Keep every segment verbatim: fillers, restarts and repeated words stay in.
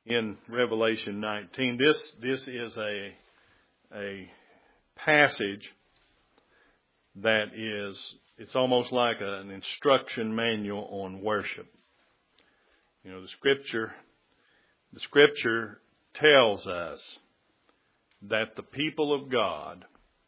in Revelation nineteen. This this is a a passage that is, it's almost like an instruction manual on worship. You know, the scripture, the scripture tells us that the people of God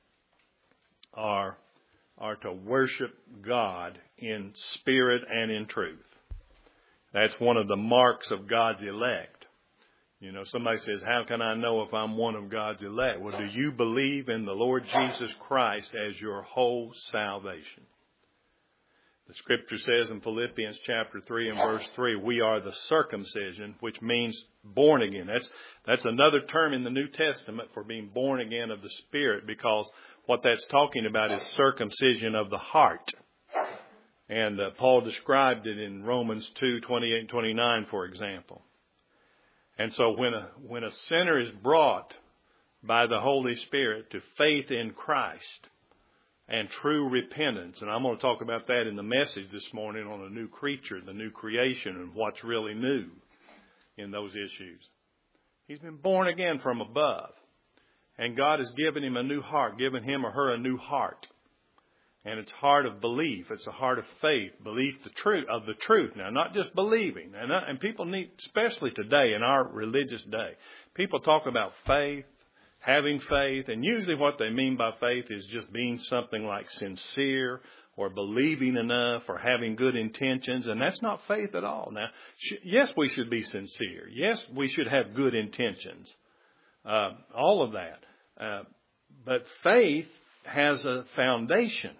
are, are to worship God in spirit and in truth. That's one of the marks of God's elect. You know, somebody says, how can I know if I'm one of God's elect? Well, do you believe in the Lord Jesus Christ as your whole salvation? The scripture says in Philippians chapter three and verse three, we are the circumcision, which means born again. That's, that's another term in the New Testament for being born again of the Spirit, because what that's talking about is circumcision of the heart. And uh, Paul described it in Romans two, twenty-eight and twenty-nine, for example. And so when a, when a sinner is brought by the Holy Spirit to faith in Christ and true repentance, and I'm going to talk about that in the message this morning on a new creature, the new creation, and what's really new in those issues. He's been born again from above, and God has given him a new heart, given him or her a new heart. And it's a heart of belief. It's a heart of faith, belief the truth of the truth. Now, not just believing. And, and people need, especially today in our religious day, people talk about faith, having faith, and usually what they mean by faith is just being something like sincere or believing enough or having good intentions. And that's not faith at all. Now, sh- yes, we should be sincere. Yes, we should have good intentions. Uh, all of that. Uh, but faith has a foundation.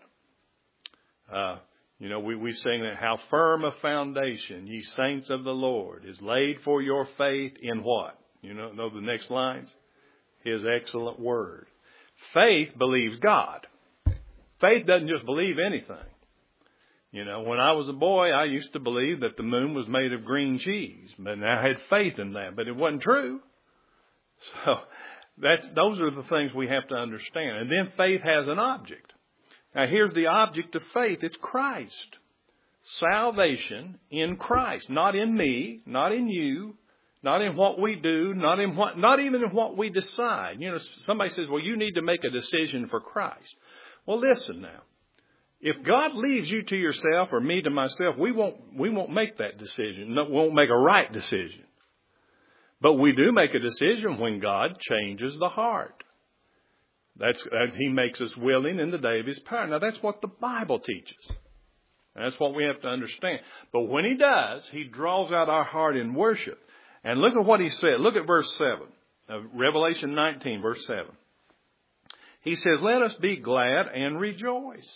Uh, you know, we, we sing that, how firm a foundation, ye saints of the Lord, is laid for your faith in what? You know, know the next lines? His excellent word. Faith believes God. Faith doesn't just believe anything. You know, when I was a boy, I used to believe that the moon was made of green cheese, but I had faith in that, but it wasn't true. So that's, those are the things we have to understand. And then faith has an object. Now, here's the object of faith. It's Christ. Salvation in Christ. Not in me, not in you, not in what we do, not in what, not even in what we decide. You know, somebody says, well, you need to make a decision for Christ. Well, listen now. If God leaves you to yourself or me to myself, we won't, we won't make that decision. No, we won't make a right decision. But we do make a decision when God changes the heart. That's, that he makes us willing in the day of his power. Now, that's what the Bible teaches. And that's what we have to understand. But when he does, he draws out our heart in worship. And look at what he said. Look at verse seven of Revelation nineteen, verse seven. He says, let us be glad and rejoice.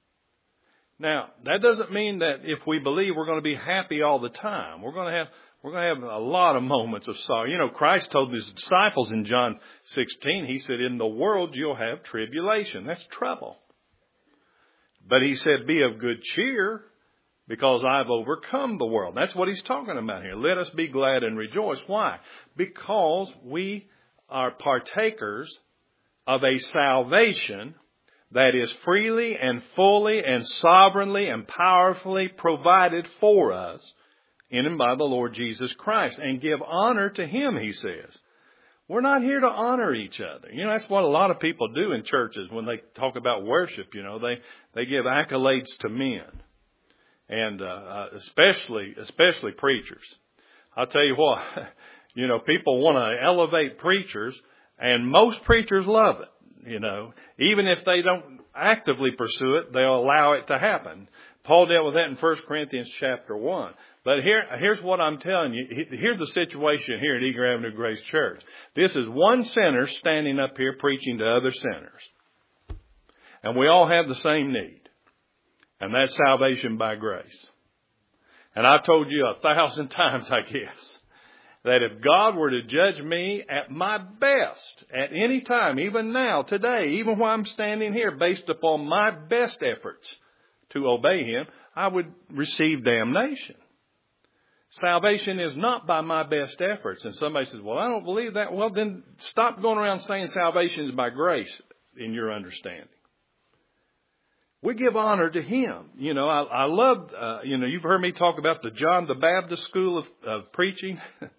Now, that doesn't mean that if we believe we're going to be happy all the time. We're going to have We're going to have a lot of moments of sorrow. You know, Christ told his disciples in John sixteen, he said, in the world you'll have tribulation. That's trouble. But he said, be of good cheer because I've overcome the world. That's what he's talking about here. Let us be glad and rejoice. Why? Because we are partakers of a salvation that is freely and fully and sovereignly and powerfully provided for us in and by the Lord Jesus Christ, and give honor to him, he says. We're not here to honor each other. You know, that's what a lot of people do in churches when they talk about worship. You know, they, they give accolades to men, and uh, especially especially preachers. I'll tell you what, you know, people want to elevate preachers, and most preachers love it. You know, even if they don't actively pursue it, they'll allow it to happen. Paul dealt with that in First Corinthians chapter one. But here, here's what I'm telling you. Here's the situation here at Eager Avenue Grace Church. This is one sinner standing up here preaching to other sinners. And we all have the same need. And that's salvation by grace. And I've told you a thousand times, I guess, that if God were to judge me at my best at any time, even now, today, even while I'm standing here, based upon my best efforts to obey him, I would receive damnation. Salvation is not by my best efforts. And somebody says, well, I don't believe that. Well, then stop going around saying salvation is by grace in your understanding. We give honor to him. You know, I, I love, uh, you know, you've heard me talk about the John the Baptist school of, of preaching.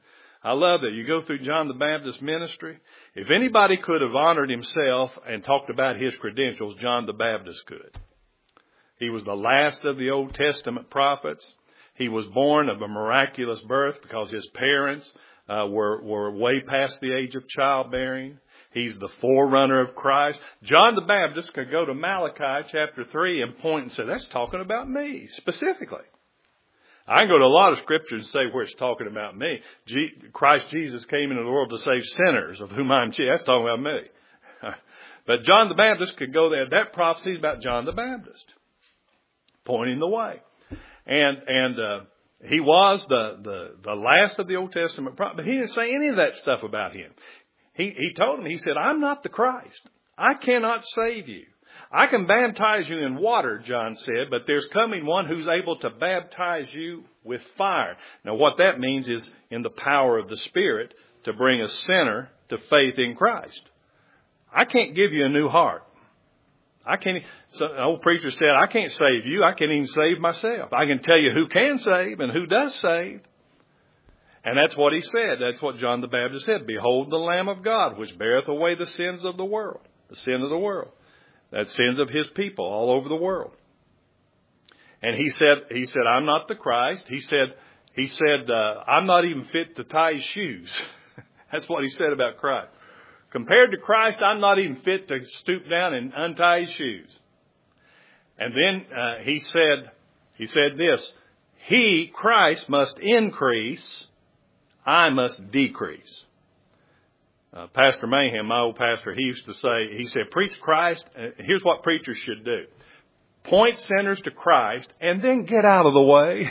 I love that. You go through John the Baptist's ministry. If anybody could have honored himself and talked about his credentials, John the Baptist could. He was the last of the Old Testament prophets. He was born of a miraculous birth because his parents uh, were, were way past the age of childbearing. He's the forerunner of Christ. John the Baptist could go to Malachi chapter three and point and say, that's talking about me specifically. I can go to a lot of scriptures and say where it's talking about me. G- Christ Jesus came into the world to save sinners, of whom I'm chief. That's talking about me. But John the Baptist could go there. That prophecy is about John the Baptist, pointing the way. And and uh, he was the, the, the last of the Old Testament prophet, but he didn't say any of that stuff about him. He, he told him, he said, I'm not the Christ. I cannot save you. I can baptize you in water, John said, but there's coming one who's able to baptize you with fire. Now, what that means is in the power of the Spirit to bring a sinner to faith in Christ. I can't give you a new heart. I can't. So an old preacher said, I can't save you. I can't even save myself. I can tell you who can save and who does save. And that's what he said. That's what John the Baptist said. Behold the Lamb of God, which beareth away the sins of the world. The sin of the world. That's sins of his people all over the world. And he said, he said, I'm not the Christ. He said, he said, uh, I'm not even fit to tie his shoes. That's what he said about Christ. Compared to Christ, I'm not even fit to stoop down and untie his shoes. And then uh, he said, he said this, he, Christ, must increase, I must decrease. Uh, Pastor Mayhem, my old pastor, he used to say, he said, preach Christ. Uh, here's what preachers should do. Point sinners to Christ and then get out of the way.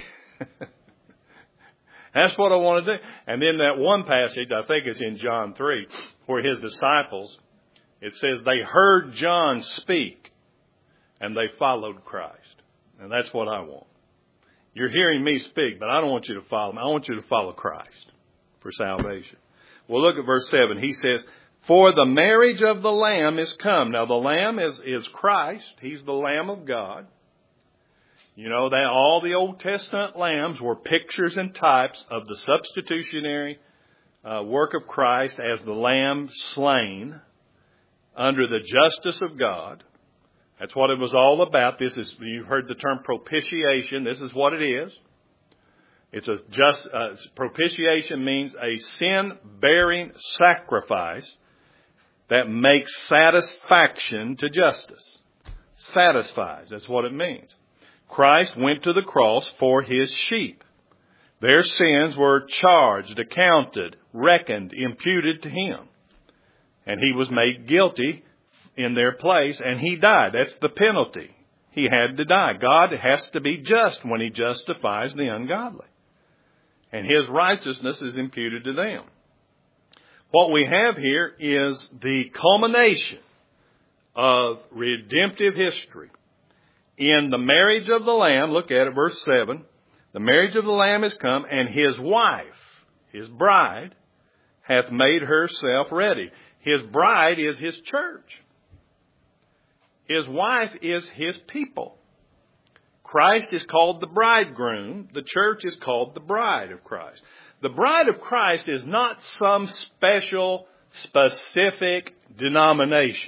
That's what I want to do. And then that one passage, I think it's in John three, where his disciples, it says they heard John speak and they followed Christ. And that's what I want. You're hearing me speak, but I don't want you to follow me. I want you to follow Christ for salvation. Well, look at verse seven. He says, for the marriage of the Lamb is come. Now, the Lamb is, is Christ. He's the Lamb of God. You know, that all the Old Testament lambs were pictures and types of the substitutionary uh, work of Christ as the Lamb slain under the justice of God. That's what it was all about. This is, you've heard the term propitiation. This is what it is. It's a just, uh, propitiation means a sin-bearing sacrifice that makes satisfaction to justice. Satisfies. That's what it means. Christ went to the cross for his sheep. Their sins were charged, accounted, reckoned, imputed to him. And he was made guilty in their place, and he died. That's the penalty. He had to die. God has to be just when he justifies the ungodly. And his righteousness is imputed to them. What we have here is the culmination of redemptive history. In the marriage of the Lamb, look at it, verse seven. The marriage of the Lamb is come, and his wife, his bride, hath made herself ready. His bride is his church. His wife is his people. Christ is called the bridegroom. The church is called the bride of Christ. The bride of Christ is not some special, specific denomination.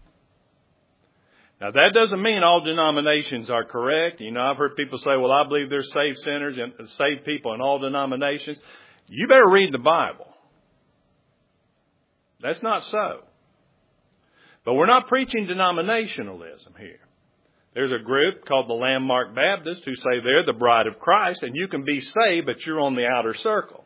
Now, that doesn't mean all denominations are correct. You know, I've heard people say, well, I believe there's saved sinners and saved people in all denominations. You better read the Bible. That's not so. But we're not preaching denominationalism here. There's a group called the Landmark Baptists who say they're the bride of Christ, and you can be saved, but you're on the outer circle.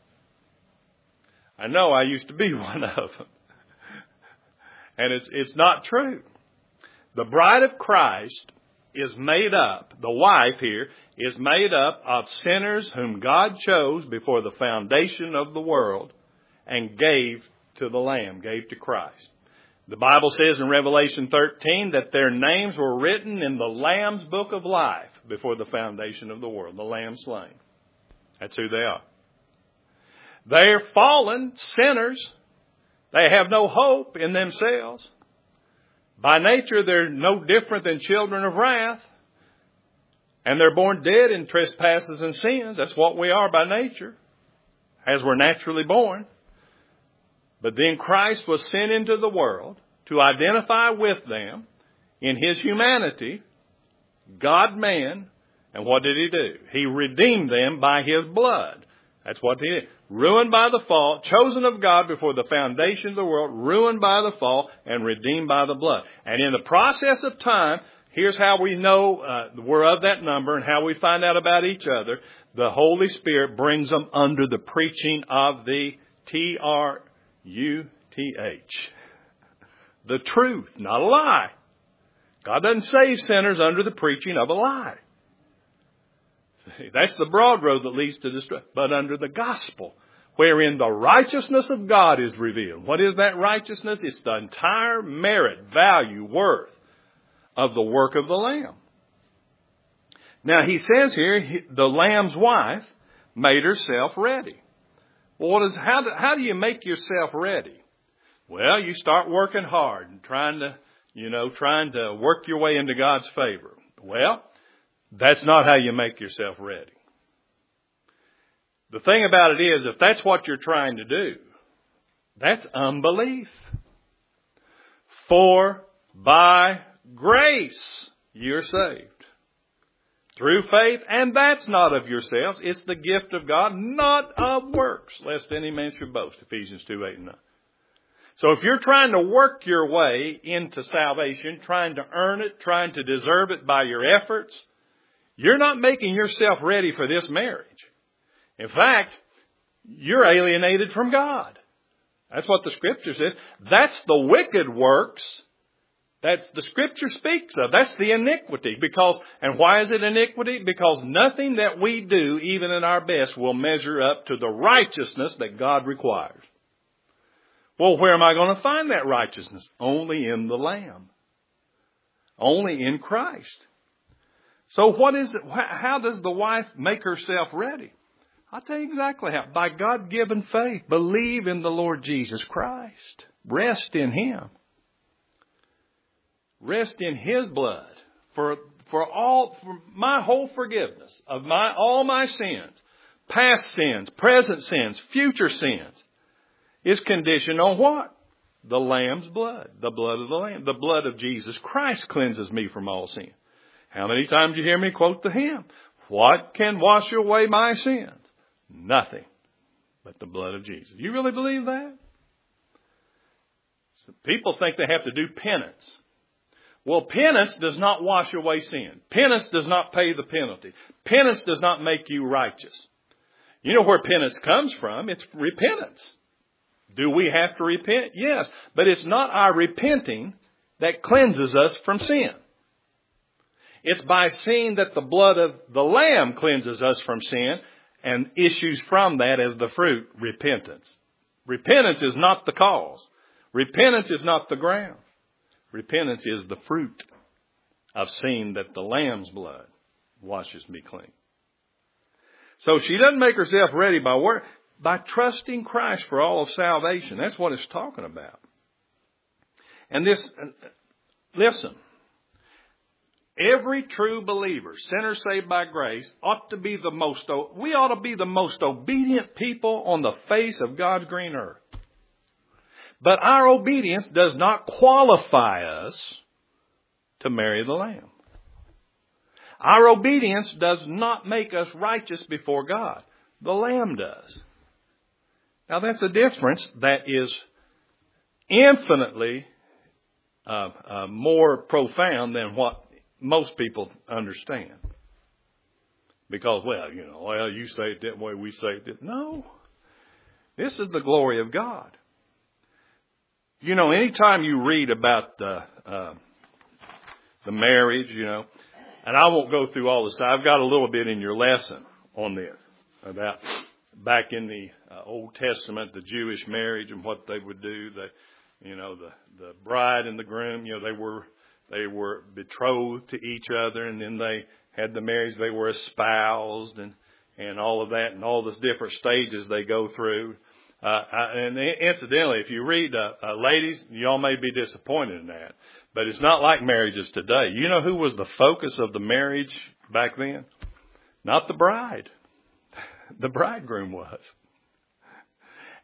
I know I used to be one of them. And it's, it's not true. The bride of Christ is made up, the wife here, is made up of sinners whom God chose before the foundation of the world and gave to the Lamb, gave to Christ. The Bible says in Revelation thirteen that their names were written in the Lamb's book of life before the foundation of the world, the Lamb slain. That's who they are. They're fallen sinners. They have no hope in themselves. By nature, they're no different than children of wrath. And they're born dead in trespasses and sins. That's what we are by nature. as we're naturally born. But then Christ was sent into the world to identify with them in his humanity, God-man. And what did he do? He redeemed them by his blood. That's what he did. Ruined by the fall, chosen of God before the foundation of the world, ruined by the fall, and redeemed by the blood. And in the process of time, here's how we know uh, we're of that number and how we find out about each other. The Holy Spirit brings them under the preaching of the T R U T H. The truth, not a lie. God doesn't save sinners under the preaching of a lie. That's the broad road that leads to destruction. But under the gospel, wherein the righteousness of God is revealed. What is that righteousness? It's the entire merit, value, worth of the work of the Lamb. Now he says here, the Lamb's wife made herself ready. Well, what is, how do, how do you make yourself ready? Well, you start working hard and trying to, you know, trying to work your way into God's favor. Well, that's not how you make yourself ready. The thing about it is, if that's what you're trying to do, that's unbelief. For by grace you're saved. Through faith, and that's not of yourselves. It's the gift of God, not of works, lest any man should boast. Ephesians two, eight and nine. So if you're trying to work your way into salvation, trying to earn it, trying to deserve it by your efforts, you're not making yourself ready for this marriage. In fact, you're alienated from God. That's what the Scripture says. That's the wicked works that the Scripture speaks of. That's the iniquity. Because, and why is it iniquity? Because nothing that we do, even in our best, will measure up to the righteousness that God requires. Well, where am I going to find that righteousness? Only in the Lamb. Only in Christ. So what is it? How does the wife make herself ready? I'll tell you exactly how. By God-given faith. Believe in the Lord Jesus Christ. Rest in Him. Rest in His blood. For, for all, for my whole forgiveness of my, all my sins, past sins, present sins, future sins, is conditioned on what? The Lamb's blood. The blood of the Lamb. The blood of Jesus Christ cleanses me from all sin. How many times do you hear me quote the hymn? What can wash away my sins? Nothing but the blood of Jesus. You really believe that? So people think they have to do penance. Well, penance does not wash away sin. Penance does not pay the penalty. Penance does not make you righteous. You know where penance comes from? It's repentance. Do we have to repent? Yes. But it's not our repenting that cleanses us from sin. It's by seeing that the blood of the Lamb cleanses us from sin and issues from that as the fruit, repentance. Repentance is not the cause. Repentance is not the ground. Repentance is the fruit of seeing that the Lamb's blood washes me clean. So she doesn't make herself ready by work, by trusting Christ for all of salvation. That's what it's talking about. And this, listen, every true believer, sinner saved by grace, ought to be the most, we ought to be the most obedient people on the face of God's green earth. But our obedience does not qualify us to marry the Lamb. Our obedience does not make us righteous before God. The Lamb does. Now that's a difference that is infinitely uh, uh, more profound than what most people understand. Because, well, you know, well, you say it that way, we say it that. No. This is the glory of God. You know, anytime you read about the, uh, the marriage, you know, and I won't go through all this. I've got a little bit in your lesson on this about back in the uh, Old Testament, the Jewish marriage and what they would do. The, you know, the, the bride and the groom, you know, they were, they were betrothed to each other, and then they had the marriage. They were espoused and, and all of that and all those different stages they go through. Uh, and incidentally, if you read, uh, uh, ladies, y'all may be disappointed in that, but it's not like marriages today. You know who was the focus of the marriage back then? Not the bride. The bridegroom was.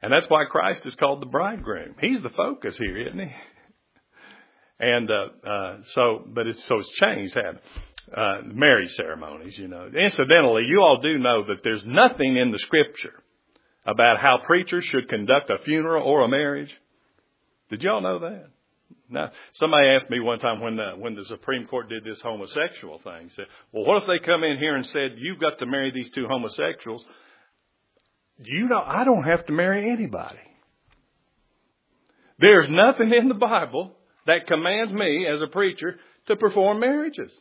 And that's why Christ is called the bridegroom. He's the focus here, isn't he? And uh, uh, so, but it's so it's changed, hasn't it? Uh, marriage ceremonies, you know. Incidentally, you all do know that there's nothing in the Scripture about how preachers should conduct a funeral or a marriage. Did y'all know that? Now, somebody asked me one time when the, when the Supreme Court did this homosexual thing, said, well, what if they come in here and said, you've got to marry these two homosexuals? You know, I don't have to marry anybody. There's nothing in the Bible that commands me as a preacher to perform marriages.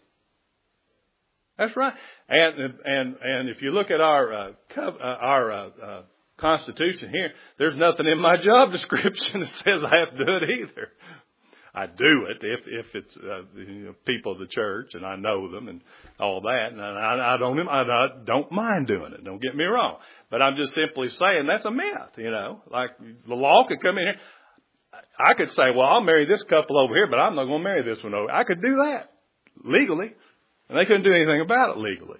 That's right. And and and if you look at our uh, uh, our uh, uh, Constitution here, there's nothing in my job description that says I have to do it either. I do it if if it's uh, you know, people of the church and I know them and all that, and I, I don't I don't mind doing it. Don't get me wrong, but I'm just simply saying that's a myth. You know, like the law could come in here. I could say, well, I'll marry this couple over here, but I'm not going to marry this one over. I could do that legally, and they couldn't do anything about it legally.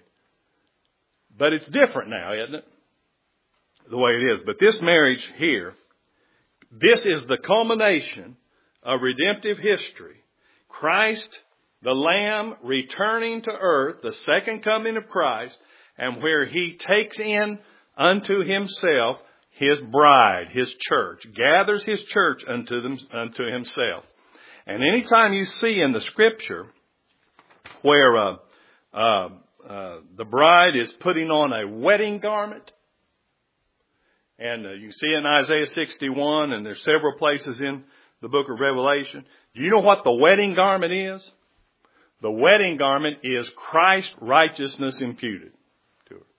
But it's different now, isn't it? The way it is. But this marriage here, this is the culmination of redemptive history. Christ, the Lamb, returning to earth, the second coming of Christ, and where he takes in unto himself his bride, his church, gathers his church unto them, unto himself. And anytime you see in the Scripture where uh, uh, uh, the bride is putting on a wedding garment, and uh, you see in Isaiah sixty-one, and there's several places in the book of Revelation. Do you know what the wedding garment is? The wedding garment is Christ's righteousness imputed to her.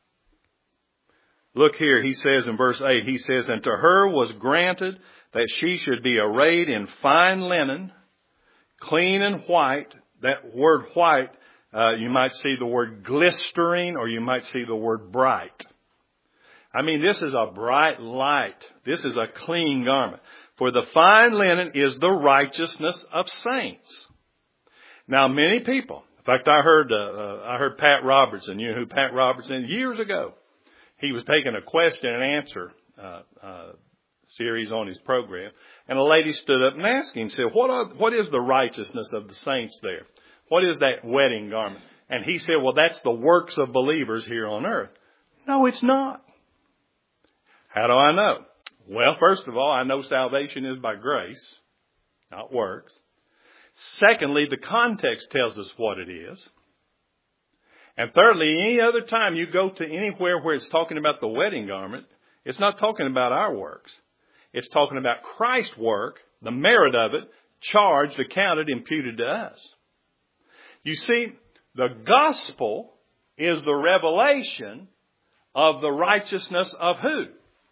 Look here, he says in verse eight, he says, and to her was granted that she should be arrayed in fine linen, clean and white. That word white, uh, you might see the word glistering, or you might see the word bright. I mean, this is a bright light. This is a clean garment. For the fine linen is the righteousness of saints. Now, many people, in fact, I heard, uh, uh, I heard Pat Robertson, you know who Pat Robertson is, years ago. He was taking a question and answer, uh, uh, series on his program. And a lady stood up and asked him, said, what are, what is the righteousness of the saints there? What is that wedding garment? And he said, well, that's the works of believers here on earth. No, it's not. How do I know? Well, first of all, I know salvation is by grace, not works. Secondly, the context tells us what it is. And thirdly, any other time you go to anywhere where it's talking about the wedding garment, it's not talking about our works. It's talking about Christ's work, the merit of it, charged, accounted, imputed to us. You see, the gospel is the revelation of the righteousness of who?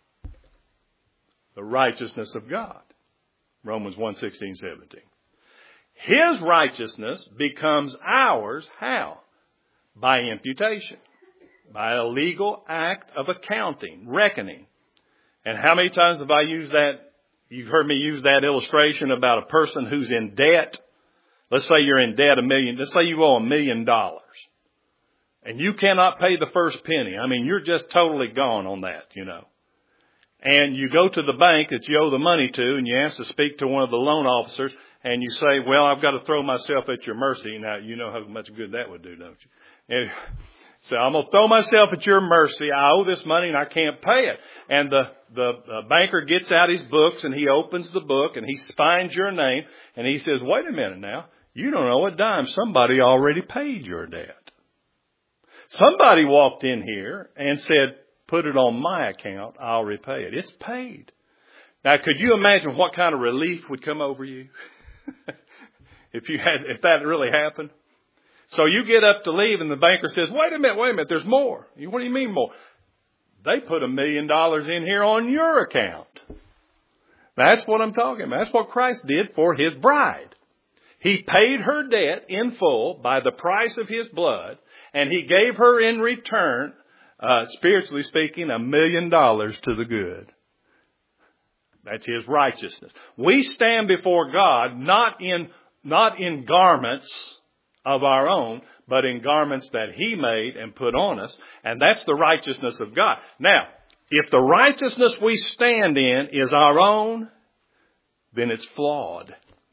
The righteousness of God. Romans one, sixteen, seventeen. His righteousness becomes ours. How? By imputation. By a legal act of accounting, reckoning. And how many times have I used that? You've heard me use that illustration about a person who's in debt. Let's say you're in debt a million. Let's say you owe a million dollars. And you cannot pay the first penny. I mean, you're just totally gone on that, you know. And you go to the bank that you owe the money to, and you ask to speak to one of the loan officers, and you say, well, I've got to throw myself at your mercy. Now, you know how much good that would do, don't you? And so I'm going to throw myself at your mercy. I owe this money, and I can't pay it. And the, the uh, banker gets out his books, and he opens the book, and he finds your name, and he says, wait a minute now. You don't know a dime. Somebody already paid your debt. Somebody walked in here and said, put it on my account, I'll repay it. It's paid. Now, could you imagine what kind of relief would come over you if you had, if that really happened? So you get up to leave and the banker says, wait a minute, wait a minute, there's more. What do you mean more? They put a million dollars in here on your account. That's what I'm talking about. That's what Christ did for his bride. He paid her debt in full by the price of his blood, and he gave her in return, uh, spiritually speaking, a million dollars to the good. That's his righteousness. We stand before God not in, not in garments of our own, but in garments that he made and put on us. And that's the righteousness of God. Now, if the righteousness we stand in is our own, then it's flawed.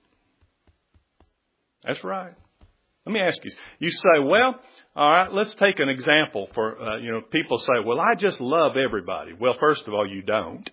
That's right. Let me ask you. You say, well, all right, let's take an example for, uh, you know, people say, well, I just love everybody. Well, first of all, you don't.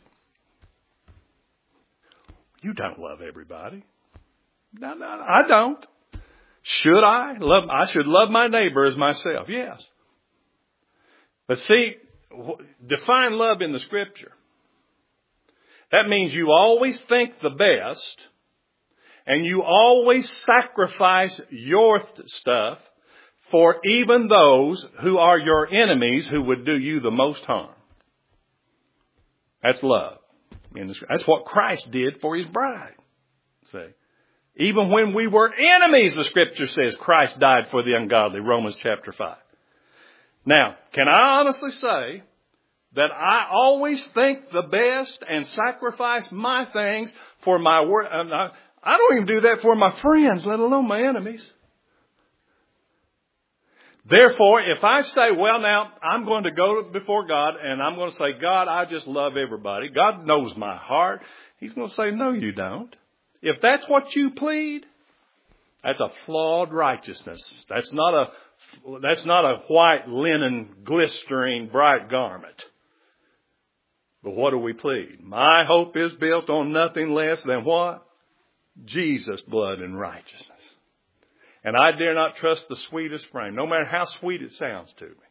You don't love everybody. No, no, I don't. Should I love? I should love my neighbor as myself. Yes. But see, define love in the Scripture. That means you always think the best, and you always sacrifice your st- stuff for even those who are your enemies who would do you the most harm. That's love. That's what Christ did for His bride. See? Even when we were enemies, the Scripture says, Christ died for the ungodly. Romans chapter five. Now, can I honestly say that I always think the best and sacrifice my things for my word? I don't even do that for my friends, let alone my enemies. Therefore, if I say, well, now, I'm going to go before God and I'm going to say, God, I just love everybody. God knows my heart. He's going to say, no, you don't. If that's what you plead, that's a flawed righteousness. That's not a, that's not a white linen glistering bright garment. But what do we plead? My hope is built on nothing less than what? Jesus' blood and righteousness. And I dare not trust the sweetest frame, no matter how sweet it sounds to me,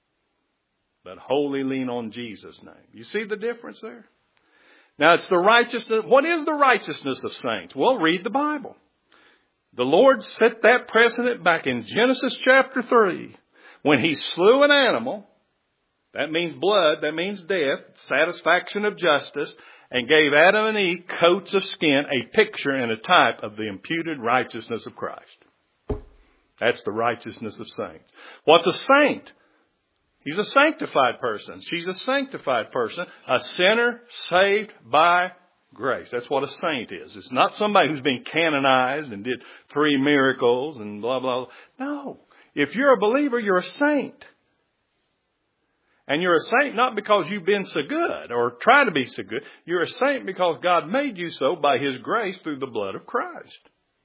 but wholly lean on Jesus' name. You see the difference there? Now it's the righteousness. What is the righteousness of saints? Well, read the Bible. The Lord set that precedent back in Genesis chapter three when He slew an animal. That means blood. That means death, satisfaction of justice, and gave Adam and Eve coats of skin, a picture and a type of the imputed righteousness of Christ. That's the righteousness of saints. What's a saint? He's a sanctified person. She's a sanctified person. A sinner saved by grace. That's what a saint is. It's not somebody who's been canonized and did three miracles and blah, blah, blah. No. If you're a believer, you're a saint. And you're a saint not because you've been so good or try to be so good. You're a saint because God made you so by His grace through the blood of Christ.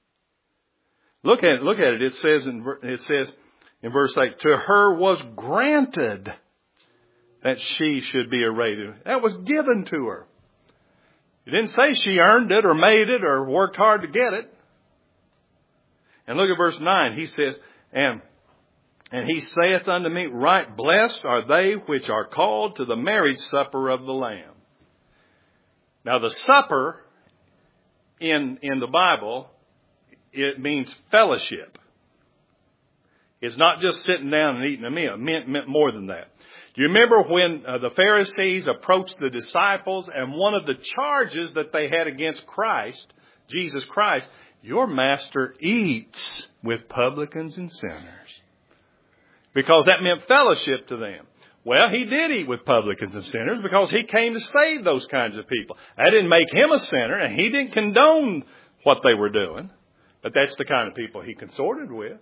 Look at it. Look at it. It says in, it says in verse eight, to her was granted that she should be arrayed. That was given to her. It didn't say she earned it or made it or worked hard to get it. And look at verse nine. He says, and, and he saith unto me, right blessed are they which are called to the marriage supper of the Lamb. Now the supper in, in the Bible, it means fellowship. It's not just sitting down and eating a meal. It meant, meant more than that. Do you remember when uh, the Pharisees approached the disciples and one of the charges that they had against Christ, Jesus Christ, your master eats with publicans and sinners. Because that meant fellowship to them. Well, He did eat with publicans and sinners because He came to save those kinds of people. That didn't make Him a sinner and He didn't condone what they were doing. But that's the kind of people He consorted with.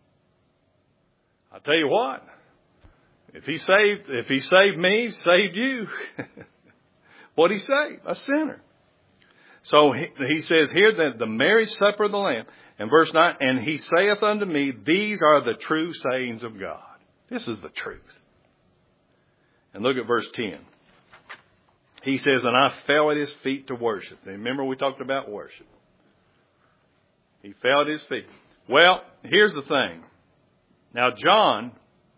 I'll tell you what. If he saved, if he saved me, he saved you. What'd He save? A sinner. So he, he says here that the marriage supper of the Lamb. And verse nine, and He saith unto me, these are the true sayings of God. This is the truth. And look at verse ten. He says, and I fell at His feet to worship. And remember we talked about worship. He fell at His feet. Well, here's the thing. Now, John,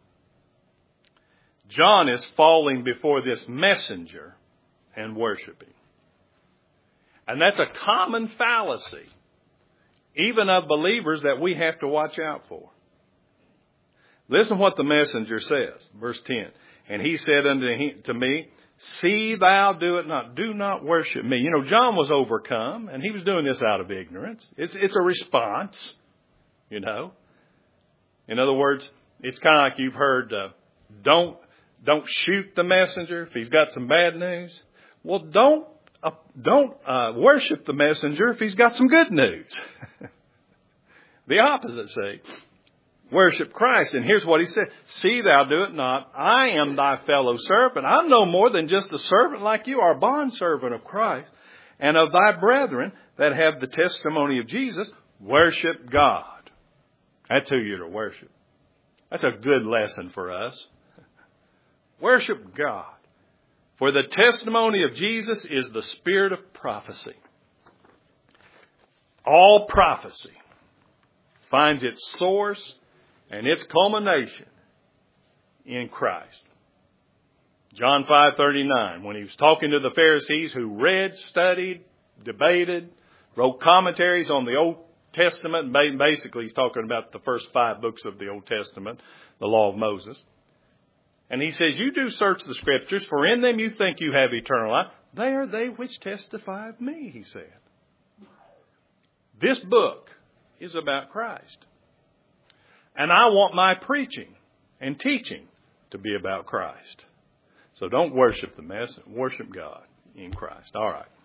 John is falling before this messenger and worshiping. And that's a common fallacy, even of believers, that we have to watch out for. Listen what the messenger says, verse ten. And he said unto him, to me, see thou do it not. Do not worship me. You know, John was overcome, and he was doing this out of ignorance. It's, it's a response, you know. In other words, it's kind of like you've heard, uh, don't, don't shoot the messenger if he's got some bad news. Well, don't, uh, don't uh, worship the messenger if he's got some good news. The opposite, say. Worship Christ. And here's what he said. See thou do it not. I am thy fellow servant. I'm no more than just a servant like you are, bondservant of Christ, and of thy brethren that have the testimony of Jesus. Worship God. That's who you're to worship. That's a good lesson for us. Worship God. For the testimony of Jesus is the spirit of prophecy. All prophecy finds its source and its culmination in Christ. John five thirty-nine, when he was talking to the Pharisees who read, studied, debated, wrote commentaries on the Old Testament, and basically he's talking about the first five books of the Old Testament, the Law of Moses. And he says, you do search the Scriptures, for in them you think you have eternal life. They are they which testify of me, he said. This book is about Christ. And I want my preaching and teaching to be about Christ. So don't worship the mess, worship God in Christ. All right.